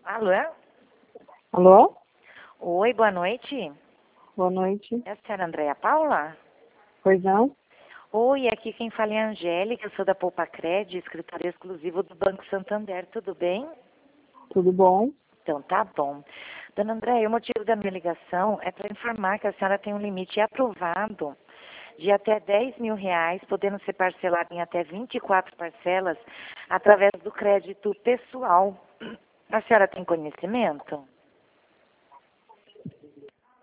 Alô? Alô? Oi, boa noite. Boa noite. É a senhora Andréia Paula? Pois não? Oi, aqui quem fala é a Angélica, eu sou da Poupa Cred, escritório exclusivo do Banco Santander, tudo bem? Tudo bom? Então tá bom. Dona Andréia, o motivo da minha ligação é para informar que a senhora tem um limite aprovado de até R$ 10.000, podendo ser parcelado em até 24 parcelas através do crédito pessoal. A senhora tem conhecimento?